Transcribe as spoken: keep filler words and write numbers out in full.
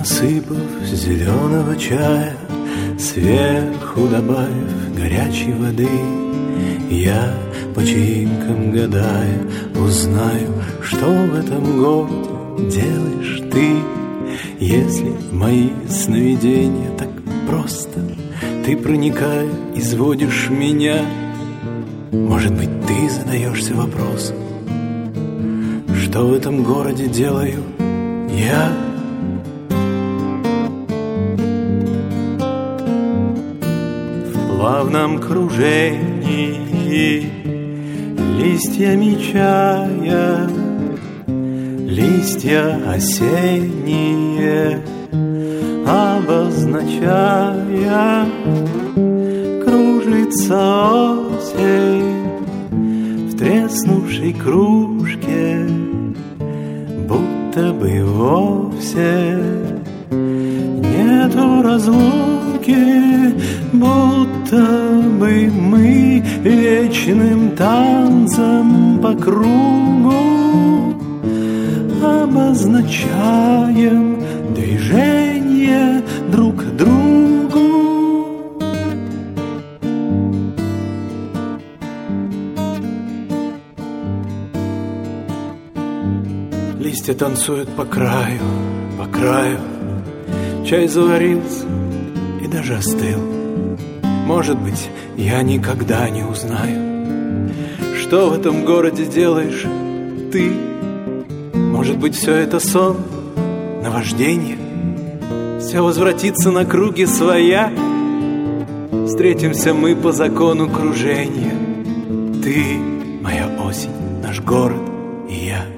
насыпав зеленого чая, сверху добавив горячей воды, я по чаинкам гадая узнаю, что в этом городе делаешь ты. Если в мои сновидения так просто ты, проникая, изводишь меня, может быть, ты задаешься вопросом, что в этом городе делаю я. В плавном кружении листьями чая, листья осенние обозначая, кружится осень в треснувшей кружке, будто бы вовсе нету разлуки, будто бы мы вечным танцем по кругу обозначаем движение друг к другу. Листья танцуют по краю, по краю. Чай заварился и даже остыл. Может быть, я никогда не узнаю, что в этом городе делаешь ты. Может быть, все это сон, наваждение, все возвратится на круги своя. Встретимся мы по закону кружения, ты, моя осень, наш город и я.